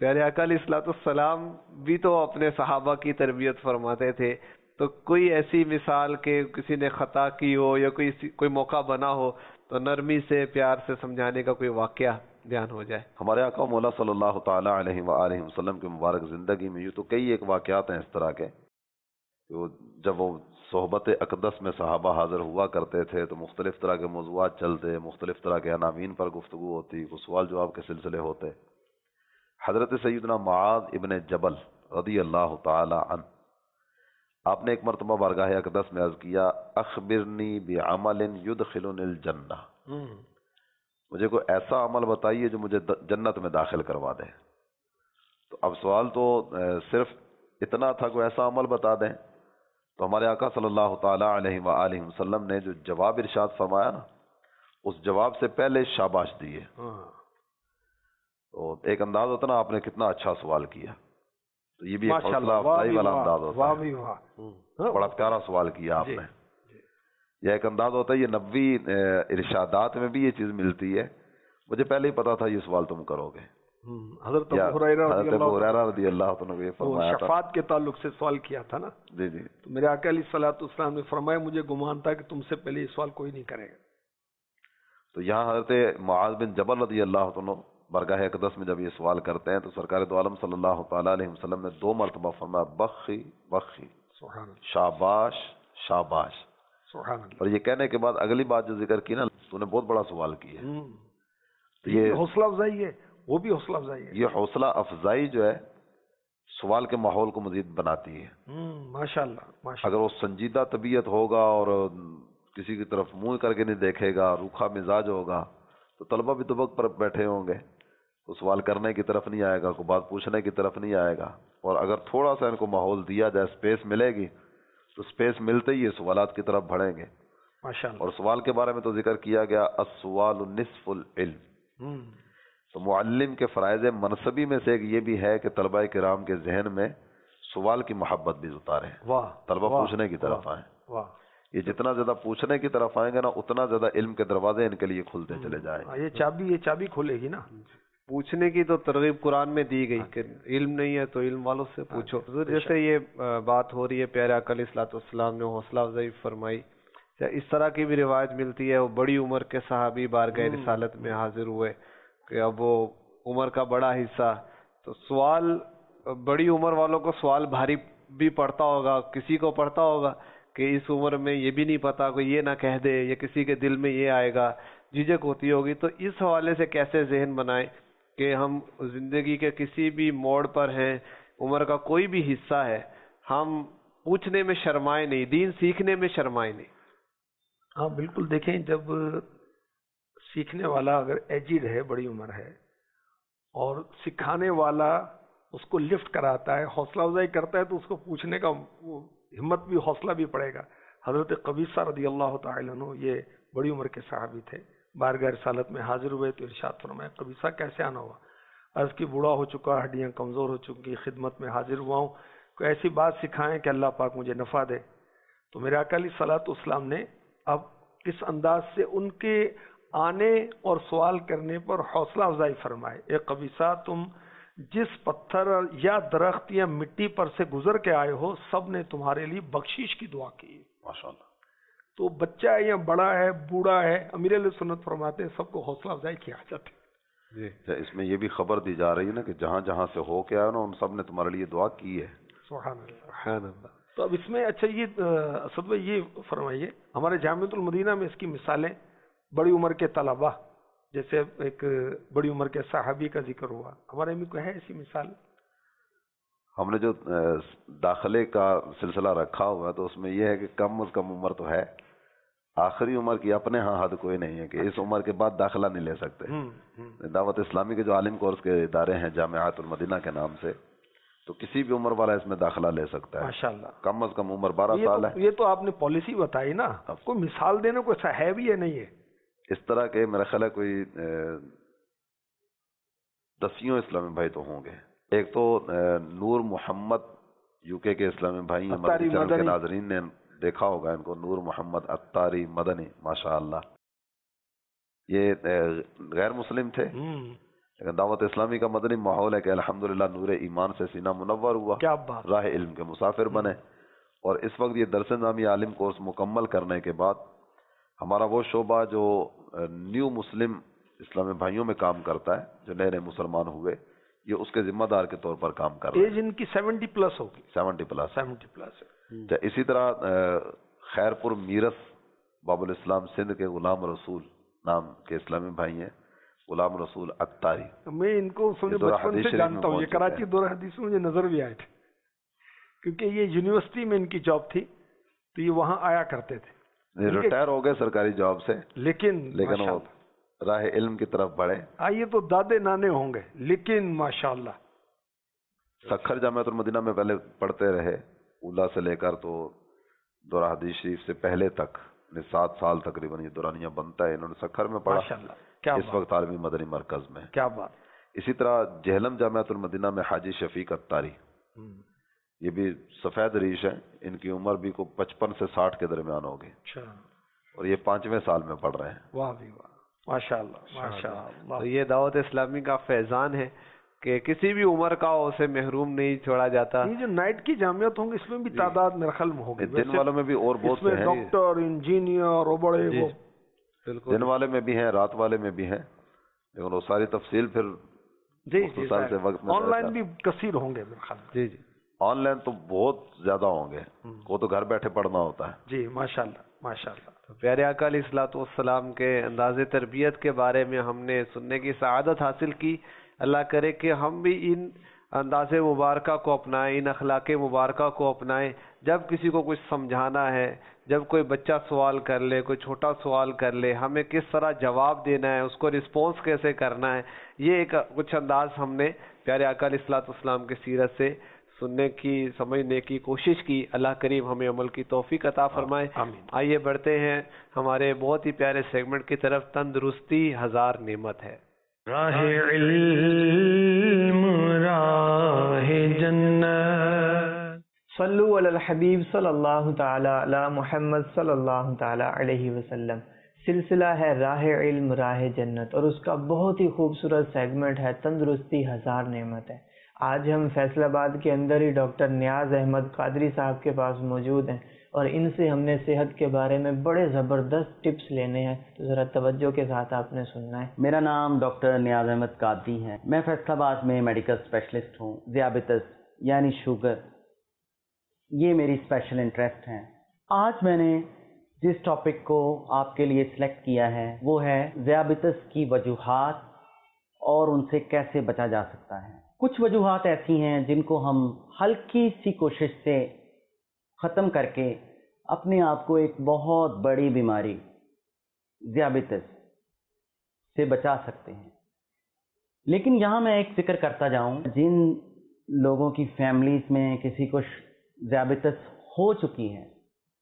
پیارے آقا علیہ الصلوۃ والسلام بھی تو اپنے صحابہ کی تربیت فرماتے تھے، تو کوئی ایسی مثال کہ کسی نے خطا کی ہو یا کوئی موقع بنا ہو تو نرمی سے پیار سے سمجھانے کا کوئی واقعہ بیان ہو جائے؟ ہمارے آقا مولا صلی اللہ تعالی علیہ وآلہ وسلم کی مبارک زندگی میں یوں تو کئی ایک واقعات ہیں اس طرح کے، جب وہ صحبت اقدس میں صحابہ حاضر ہوا کرتے تھے تو مختلف طرح کے موضوعات چلتے، مختلف طرح کے عناوین پر گفتگو ہوتی، وہ سوال جواب کے سلسلے ہوتے۔ حضرت سیدنا معاذ ابن جبل رضی اللہ تعالی عنہ، آپ نے ایک مرتبہ بارگاہ اقدس میں عرض کیا، اخبرنی بعمل یدخلنی الجنہ، مجھے کوئی ایسا عمل بتائیے جو مجھے جنت میں داخل کروا دے۔ تو اب سوال تو صرف اتنا تھا، کوئی ایسا عمل بتا دیں، تو ہمارے آقا صلی اللہ تعالی علیہ وآلہ وسلم نے جو جواب ارشاد فرمایا نا، اس جواب سے پہلے شاباش دیے۔ تو ایک انداز ہوتا نا، آپ نے کتنا اچھا سوال کیا، تو یہ بھی ایک حوصلہ افزائی والا انداز ہوتا ہے، بڑا پیارا سوال کیا آپ نے۔ یہ ایک انداز ہوتا ہے، یہ نبوی ارشادات میں بھی یہ چیز ملتی ہے، مجھے پہلے ہی پتا تھا یہ سوال تم کرو گے۔ حضرت ابو ہریرہ رضی اللہ عنہ نے یہ فرمایا تھا، شفاعت کے تعلق سے سوال کیا تھا نا۔ جی جی، تو میرے آقا علیہ الصلوۃ والسلام نے فرمایا مجھے گمان تھا کہ تم سے پہلے یہ سوال کوئی نہیں کرے گا۔ تو یہاں حضرت معاذ بن جبل رضی اللہ عنہ برگاہ اقدس میں جب یہ سوال کرتے ہیں تو سرکار دو عالم صلی اللہ تعالی علیہ وسلم نے 2 مرتبہ فرمایا، بخی بخی، سبحان اللہ، شاباش شاباش۔ سبحان اللہ۔ اور یہ کہنے کے بعد اگلی بات جو ذکر کی نا، تو نے بہت بڑا سوال کیا، تو یہ حوصلہ افزائی ہے، وہ بھی حوصلہ افزائی ہے۔ یہ حوصلہ افزائی جو ہے سوال کے ماحول کو مزید بناتی ہے۔ ماشاء اللہ، ماشاء اگر وہ سنجیدہ طبیعت ہوگا اور کسی کی طرف منہ کر کے نہیں دیکھے گا، روکھا مزاج ہوگا، تو طلبہ بھی دبک پر بیٹھے ہوں گے، تو سوال کرنے کی طرف نہیں آئے گا، کوئی بات پوچھنے کی طرف نہیں آئے گا۔ اور اگر تھوڑا سا ان کو ماحول دیا جائے، اسپیس ملے گی، تو اسپیس ملتے ہی یہ سوالات کی طرف بڑھیں گے۔ ماشاء اللہ۔ اور سوال کے بارے میں تو ذکر کیا گیا، السوال نصف العلم، تو معلم کے فرائض منصبی میں سے ایک یہ بھی ہے کہ طلبہ کرام کے ذہن میں سوال کی محبت بھی اتاریں، طلبہ پوچھنے کی طرف آئیں۔ یہ جتنا زیادہ پوچھنے کی طرف آئیں گے نا، اتنا زیادہ علم کے دروازے ان کے لیے کھلتے چلے جائیں۔ یہ چابی کھولے گی نا۔ پوچھنے کی تو ترغیب قرآن میں دی گئی کہ علم نہیں ہے تو علم والوں سے پوچھو۔ جیسے یہ بات ہو رہی ہے، پیارے آقا علیہ الصلوۃ والسلام نے حوصلہ افزائی فرمائی، اس طرح کی بھی روایت ملتی ہے، وہ بڑی عمر کے صحابی بارگاہ رسالت میں حاضر ہوئے کہ اب وہ عمر کا بڑا حصہ، تو سوال بڑی عمر والوں کو سوال بھاری بھی پڑتا ہوگا، کسی کو پڑتا ہوگا کہ اس عمر میں یہ بھی نہیں پتا، کوئی یہ نہ کہہ دے، یا کسی کے دل میں یہ آئے گا، جھجک ہوتی ہوگی۔ تو اس حوالے سے کیسے ذہن بنائیں کہ ہم زندگی کے کسی بھی موڑ پر ہیں، عمر کا کوئی بھی حصہ ہے، ہم پوچھنے میں شرمائے نہیں، دین سیکھنے میں شرمائے نہیں۔ ہاں بالکل، دیکھیں جب سیکھنے والا اگر ایجڈ ہے، بڑی عمر ہے، اور سکھانے والا اس کو لفٹ کراتا ہے، حوصلہ افزائی کرتا ہے، تو اس کو پوچھنے کا ہمت بھی، حوصلہ بھی پڑے گا۔ حضرت قبیصہ رضی اللہ تعالی عنہ یہ بڑی عمر کے صحابی تھے، بارگاہ رسالت میں حاضر ہوئے تو ارشاد فرمایا، قبیصہ کیسے آنا ہوا؟ عرض کی بوڑھا ہو چکا، ہڈیاں کمزور ہو چکی، خدمت میں حاضر ہوا ہوں، کوئی ایسی بات سکھائیں کہ اللہ پاک مجھے نفع دے۔ تو میرے آقا علیہ الصلوۃ والسلام نے اب اس انداز سے ان کے آنے اور سوال کرنے پر حوصلہ افزائی فرمائے، اے قبیصہ، تم جس پتھر یا درخت یا مٹی پر سے گزر کے آئے ہو، سب نے تمہارے لیے بخشش کی دعا کی۔ ماشاءاللہ۔ تو بچہ ہے یا بڑا ہے، بوڑھا ہے، امیر علیہ سنت فرماتے ہیں سب کو حوصلہ افزائی کیا جاتی ہے۔ اس میں یہ بھی خبر دی جا رہی ہے نا کہ جہاں جہاں سے ہو کے آئے نا، ان سب نے تمہارے لیے دعا کی ہے۔ سبحان اللہ، سبحان اللہ۔ تو اب اس میں اچھا یہ اسد بھائی یہ فرمائیے، ہمارے جامعۃ المدینہ میں اس کی مثالیں بڑی عمر کے طلبہ، جیسے ایک بڑی عمر کے صحابی کا ذکر ہوا، ہمارے میں کوئی ہے ایسی مثال؟ ہم نے جو داخلے کا سلسلہ رکھا ہوا ہے تو اس میں یہ ہے کہ کم از کم عمر تو ہے، آخری عمر کی اپنے ہاں حد کوئی نہیں ہے کہ اس عمر کے بعد داخلہ نہیں لے سکتے۔ دعوت اسلامی کے جو عالم کورس کے ادارے ہیں جامعۃ المدینہ کے نام سے، تو کسی بھی عمر والا اس میں داخلہ لے سکتا ہے۔ ماشاءاللہ، کم از کم عمر 12 سال ہے۔ یہ تو آپ نے پالیسی بتائی نا، کوئی مثال دینا کوئی ایسا ہے بھی یا نہیں ہے؟ اس طرح کے میرا خیال ہے کوئی 10 اسلامی بھائی تو ہوں گے۔ ایک تو نور محمد UK کے اسلامی بھائی ہیں، مدنی چینل کے ناظرین نے دیکھا ہوگا ان کو، نور محمد اتاری مدنی، ماشاءاللہ۔ یہ غیر مسلم تھے لیکن دعوت اسلامی کا مدنی ماحول ہے کہ الحمدللہ نور ایمان سے سینہ منور ہوا، کیا بات، راہ علم کے مسافر بنے، اور اس وقت یہ درس نامی عالم کورس مکمل کرنے کے بعد ہمارا وہ شعبہ جو نیو مسلم اسلامی بھائیوں میں کام کرتا ہے، جو نئے نئے مسلمان ہوئے، یہ اس کے ذمہ دار کے طور پر کام کر رہے ایج ان کی 70+ ہوگی، 70+. 70+ تو اسی طرح خیر پور میرس باب الاسلام سندھ کے غلام رسول نام کے اسلامی بھائی ہیں، غلام رسول اختاری. میں ان کو یہ دورہ بچپن حدیث سے شریف جانتا میں ہوں، یہ پہنچ چکے کراچی ہیں. دورہ حدیث میں مجھے نظر بھی آئے تھے، کیونکہ یہ یونیورسٹی میں ان کی جاب تھی تو یہ وہاں آیا کرتے تھے. ریٹائر ہو گئے سرکاری جاب سے، لیکن وہ راہ علم کی طرف بڑھے. آئیے تو دادے نانے ہوں گے، لیکن ماشاءاللہ سکھر جامعۃ المدینہ میں پہلے پڑھتے رہے، اولا سے لے کر تو دورہ حدیث شریف سے پہلے تک 7 سال تقریباً یہ دورانیہ بنتا ہے، انہوں نے سکھر میں پڑھا، ماشاءاللہ کیا اس وقت عالمی مدنی مرکز میں. کیا بات. اسی طرح جہلم جامعۃ المدینہ میں حاجی شفیق اتاری، یہ بھی سفید ریش ہیں، ان کی عمر بھی کو 55 سے 60 کے درمیان ہوگی، اچھا، اور یہ 5ویں سال میں پڑھ رہے ہیں. واہ بھی واہ، ماشاءاللہ ماشاءاللہ. تو یہ دعوت اسلامی کا فیضان ہے کہ کسی بھی عمر کا اسے محروم نہیں چھوڑا جاتا. یہ جو نائٹ کی جامعات ہوں گے اس میں بھی تعداد میرے خیال میں ہوگی، دن والوں میں بھی اور بہت اس میں سے ہیں، ڈاکٹر انجینئر اور بڑے وہ بالکل دن والے میں بھی ہیں، رات والے میں بھی ہیں، لیکن وہ ساری تفصیل پھر جی مختصر سے وقت میں آن لائن بھی کثیر ہوں گے میرے خیال میں. جی جی آن لائن تو بہت زیادہ ہوں گے، وہ تو گھر بیٹھے پڑھنا ہوتا ہے. جی ماشاءاللہ ماشاءاللہ. تو پیارے آقا علیہ الصلوۃ والسلام کے انداز تربیت کے بارے میں ہم نے سننے کی سعادت حاصل کی. اللہ کرے کہ ہم بھی ان انداز مبارکہ کو اپنائیں، ان اخلاق مبارکہ کو اپنائیں. جب کسی کو کچھ سمجھانا ہے، جب کوئی بچہ سوال کر لے، کوئی چھوٹا سوال کر لے، ہمیں کس طرح جواب دینا ہے، اس کو رسپونس کیسے کرنا ہے، یہ ایک کچھ انداز ہم نے پیارے آقا علیہ الصلوۃ والسلام کی سیرت سے سننے کی، سمجھنے کی کوشش کی. اللہ کریم ہمیں عمل کی توفیق عطا فرمائے. آمین. آئیے بڑھتے ہیں ہمارے بہت ہی پیارے سیگمنٹ کی طرف، تندرستی 1000 نعمت ہے. راہ علم راہ جنت. صلو علی الحبیب صلی اللہ تعالی علی محمد صلی اللہ تعالی علیہ وسلم. سلسلہ ہے راہ علم راہ جنت، اور اس کا بہت ہی خوبصورت سیگمنٹ ہے تندرستی 1000 نعمت ہے. آج ہم فیصل آباد کے اندر ہی ڈاکٹر نیاز احمد قادری صاحب کے پاس موجود ہیں، اور ان سے ہم نے صحت کے بارے میں بڑے زبردست ٹپس لینے ہیں، تو ذرا توجہ کے ساتھ آپ نے سننا ہے. میرا نام ڈاکٹر نیاز احمد قادری ہے. میں فیصل آباد میں میڈیکل اسپیشلسٹ ہوں. ذیابیطس یعنی شوگر، یہ میری اسپیشل انٹرسٹ ہیں. آج میں نے جس ٹاپک کو آپ کے لیے سلیکٹ کیا ہے وہ ہے ذیابیطس کی وجوہات اور ان سے کیسے بچا جا سکتا ہے. کچھ وجوہات ایسی ہیں جن کو ہم ہلکی سی کوشش سے ختم کر کے اپنے آپ کو ایک بہت بڑی بیماری ذیابیطس سے بچا سکتے ہیں. لیکن یہاں میں ایک ذکر کرتا جاؤں، جن لوگوں کی فیملیز میں کسی کو ذیابیطس ہو چکی ہے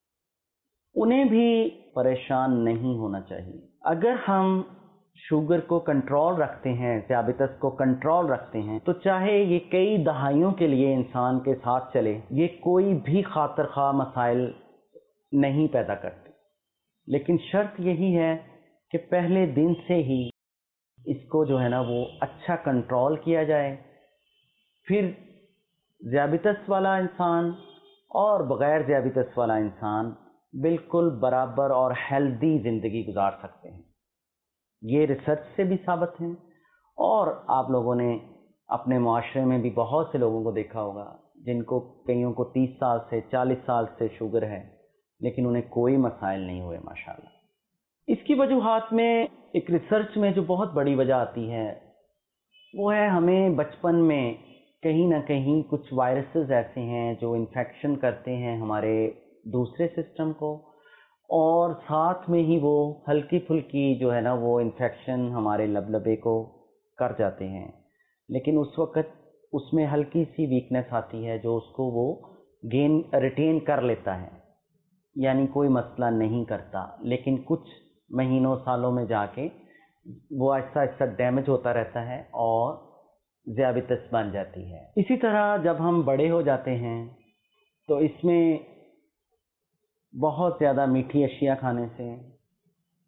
انہیں بھی پریشان نہیں ہونا چاہیے. اگر ہم شوگر کو کنٹرول رکھتے ہیں، ذیابیطس کو کنٹرول رکھتے ہیں، تو چاہے یہ کئی دہائیوں کے لیے انسان کے ساتھ چلے، یہ کوئی بھی خاطر خواہ مسائل نہیں پیدا کرتے. لیکن شرط یہی ہے کہ پہلے دن سے ہی اس کو جو ہے نا وہ اچھا کنٹرول کیا جائے. پھر ذیابیطس والا انسان اور بغیر ذیابیطس والا انسان بالکل برابر اور ہیلدی زندگی گزار سکتے ہیں. یہ ریسرچ سے بھی ثابت ہیں، اور آپ لوگوں نے اپنے معاشرے میں بھی بہت سے لوگوں کو دیکھا ہوگا جن کو کئیوں کو 30 سال سے 40 سال سے شوگر ہے لیکن انہیں کوئی مسائل نہیں ہوئے ماشاءاللہ. اس کی وجوہات میں ایک ریسرچ میں جو بہت بڑی وجہ آتی ہے وہ ہے ہمیں بچپن میں کہیں نہ کہیں کچھ وائرسز ایسے ہیں جو انفیکشن کرتے ہیں ہمارے دوسرے سسٹم کو، اور ساتھ میں ہی وہ ہلکی پھلکی جو ہے نا وہ انفیکشن ہمارے لبے کو کر جاتے ہیں. لیکن اس وقت اس میں ہلکی سی ویکنس آتی ہے جو اس کو وہ ریٹین کر لیتا ہے، یعنی کوئی مسئلہ نہیں کرتا. لیکن کچھ مہینوں سالوں میں جا کے وہ آہستہ آہستہ ڈیمیج ہوتا رہتا ہے اور ذیابیطس بن جاتی ہے. اسی طرح جب ہم بڑے ہو جاتے ہیں تو اس میں بہت زیادہ میٹھی اشیاء کھانے سے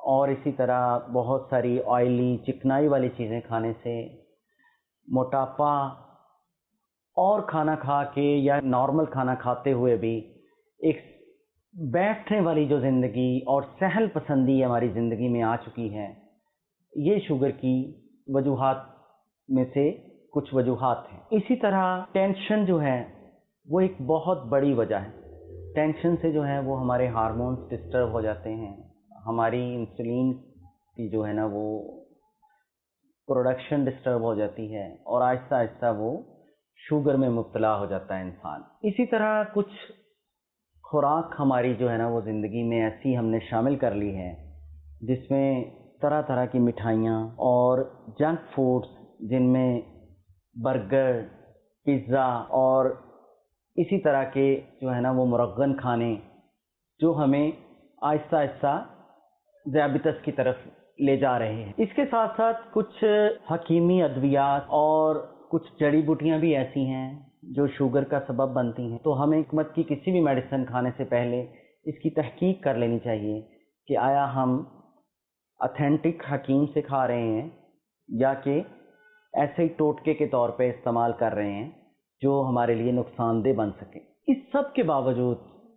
اور اسی طرح بہت ساری آئلی چکنائی والی چیزیں کھانے سے موٹاپا، اور کھانا کھا کے یا نارمل کھانا کھاتے ہوئے بھی ایک بیٹھنے والی جو زندگی اور سہل پسندی ہماری زندگی میں آ چکی ہے، یہ شوگر کی وجوہات میں سے کچھ وجوہات ہیں۔ اسی طرح ٹینشن جو ہے وہ ایک بہت بڑی وجہ ہے۔ ٹینشن سے جو ہے وہ ہمارے ہارمونز ڈسٹرب ہو جاتے ہیں، ہماری انسولین کی جو ہے نا وہ پروڈکشن ڈسٹرب ہو جاتی ہے، اور آہستہ آہستہ وہ شوگر میں مبتلا ہو جاتا ہے انسان۔ اسی طرح کچھ خوراک ہماری جو ہے نا وہ زندگی میں ایسی ہم نے شامل کر لی ہے جس میں طرح طرح کی مٹھائیاں اور جنک فوڈز، جن میں برگر، پیزا اور اسی طرح کے جو ہے نا وہ مرغن کھانے، جو ہمیں آہستہ آہستہ ذیابیطس کی طرف لے جا رہے ہیں۔ اس کے ساتھ ساتھ کچھ حکیمی ادویات اور کچھ جڑی بوٹیاں بھی ایسی ہیں جو شوگر کا سبب بنتی ہیں، تو ہمیں حکمت کی کسی بھی میڈیسن کھانے سے پہلے اس کی تحقیق کر لینی چاہیے کہ آیا ہم اتھینٹک حکیم سے کھا رہے ہیں یا کہ ایسے ہی ٹوٹکے کے طور پہ استعمال کر رہے ہیں جو ہمارے لیے نقصان دہ بن سکے۔ اس سب کے باوجود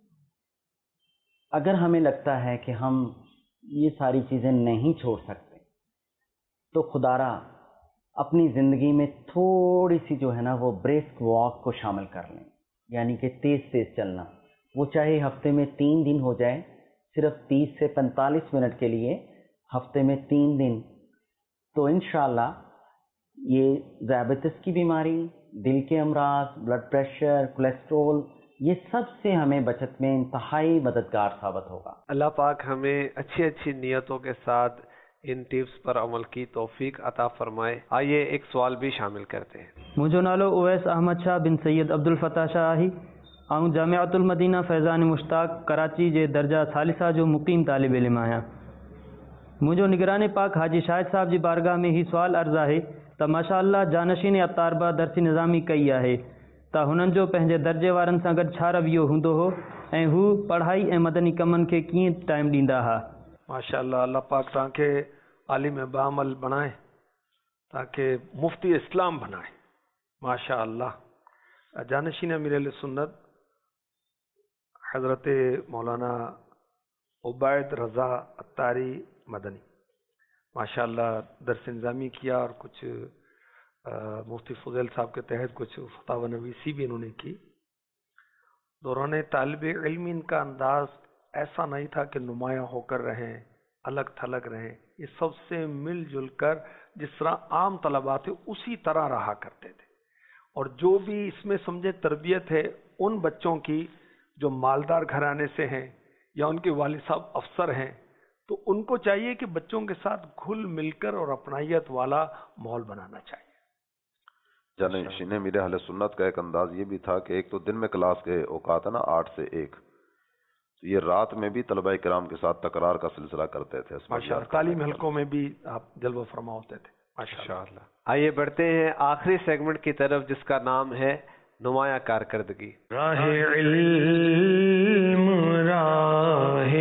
اگر ہمیں لگتا ہے کہ ہم یہ ساری چیزیں نہیں چھوڑ سکتے، تو خدارا اپنی زندگی میں تھوڑی سی جو ہے نا وہ بریسک واک کو شامل کر لیں، یعنی کہ تیز تیز چلنا، وہ چاہے ہفتے میں 3 دن ہو جائے، صرف 30 سے 45 منٹ کے لیے ہفتے میں 3 دن، تو انشاءاللہ یہ ذیابیطس کی بیماری، دل کے امراض، بلڈ پریشر، کولیسٹرول، یہ سب سے ہمیں بچت میں انتہائی مددگار ثابت ہوگا۔ اللہ پاک ہمیں اچھی اچھی نیتوں کے ساتھ ان ٹپس پر عمل کی توفیق عطا فرمائے۔ آئیے ایک سوال بھی شامل کرتے ہیں۔ मुंहिंजो नालो उवैस अहमद शाह बिन सैयद अब्दुल फ़ताह शाह आहे ऐं जामियातुल मदीना फैज़ान मुश्ताक कराची जे दर्जा सालिसा जो मुक़ीम तालिब इल्म आहियां। मुंहिंजो निगरान पाक हाजी शाहिद साहब जी बारगाह में ही सुवाल अर्ज़ आहे त माशाअल्लाह जानशीन अतारबा दर्सी निज़ामी कई आहे त हुननि जो पंहिंजे दर्जे वारनि सां गॾु छा रवैयो हूंदो हो ऐं हू पढ़ाई ऐं मदनी कमनि खे कीअं टाइम ॾींदा हुआ। माशाअल्लाह, अल्लाह पाक तव्हांखे आलिम बामल बणाए, तव्हांखे मुफ्ती इस्लाम बनाए। माशाअल्लाह। जानशीन अमीर अहले सुन्नत हजरत मौलाना उबैद रज़ा अत्तारी मदनी, माशाअल्लाह दरस निज़ामी किया और कुछ मुफ्ती फुज़ैल साहब के तहत कुछ फतावा नवीसी भी इन्होंने की। दौरान तालिब इल्म इनका अंदाज ऐसा नहीं था कि नुमायाँ होकर रहें, अलग थलग रहें, ये सबसे मिलजुल कर जिस तरह आम तलबा थे उसी तरह रहा करते थे। और जो भी इसमें समझे तरबियत है उन बच्चों की जो मालदार घराने से हैं या उनके वालिद साहब अफसर हैं, तो उनको चाहिए कि बच्चों के साथ घुल मिलकर और अपनाइयत वाला माहौल बनाना चाहिए। जानशीन अमीर अहले सुन्नत का एक अंदाज ये भी था कि एक तो दिन में क्लास के औकात है ना 8 से 1, तो ये रात में भी तलबा किराम के साथ तकरार का सिलसिला करते थे। माशाअल्लाह, तालीम हलकों में भी आप जलवा फरमा होते थे। माशाअल्लाह। आइए बढ़ते हैं आखिरी सेगमेंट की तरफ जिसका नाम है नुमाया कारकर्दगी। राहे इल्म राहे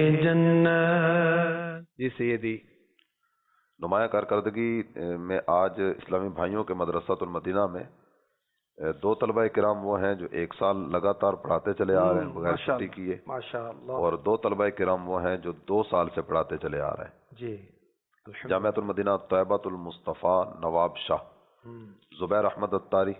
जन्नत। जी सैयदी। नुमाया कारकर्दगी में आज इस्लामी भाइयों के मदरसातुल मदीना में 2 तलबा किराम वो हैं जो 1 साल लगातार पढ़ाते चले आ रहे हैं बगैर छुट्टी किए, माशाअल्लाह, और 2 तलबा किराम वो हैं जो 2 साल से पढ़ाते चले आ रहे हैं। जी। जामियातुल मदीना तैयबातुल मुस्तफ़ा नवाब शाह, जुबैर अहमद अत्तारी,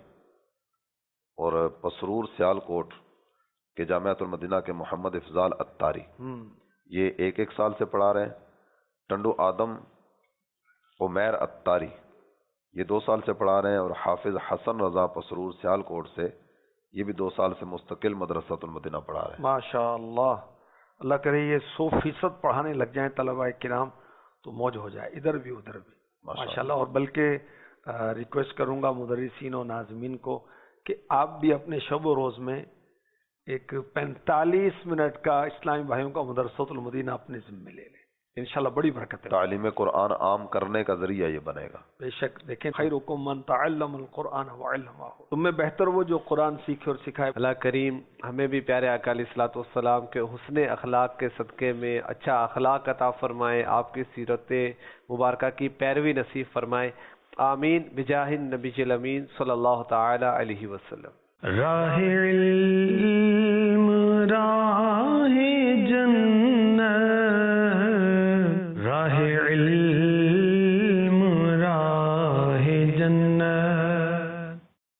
और पसरूर सियालकोट के जामियातुल मदीना के मोहम्मद इफ़ज़ाल अत्तारी, ये 1-1 साल से पढ़ा रहे हैं। टंडू आदम उमैर अत्तारी ये 2 साल से पढ़ा रहे हैं, और हाफिज हसन रजा पसरूर सियालकोट से ये भी 2 साल से मुस्तकिल मदरसातुल मदीना पढ़ा रहे हैं। माशाअल्लाह, अल्लाह करे ये 100% पढ़ाने लग जाएं तलबा किराम तो मौज हो जाए, इधर भी उधर भी। माशाअल्लाह। और बल्कि रिक्वेस्ट करूंगा मुदर्रिसीन और नाज़मीन को कि आप भी अपने शब रोज़ में एक 45 मिनट का इस्लामी भाइयों का मदरसातुल मदीना अपने ज़िम्मे ले लें। इंशाल्लाह बड़ी बरकत है। तालीम कुरान आम करने का जरिया ये बनेगा। बेशक देखें, खैरुकुम मन तअल्लमल कुरान व अल्लमहु, तुम में बेहतर वो जो कुरान सीखे और सिखाए। अल्लाह करीम हमें भी प्यारे आका अलैहिस्सलातु वस्सलाम के हुस्ने अखलाक के सदक़े में अच्छा अखलाक अता फरमाए, आपकी सीरत मुबारक की पैरवी नसीब फरमाए। आमीन बिजाहिन नबीजिल अमीन सल्लल्लाहु तआला अलैहि वसल्लम। राहे इल्म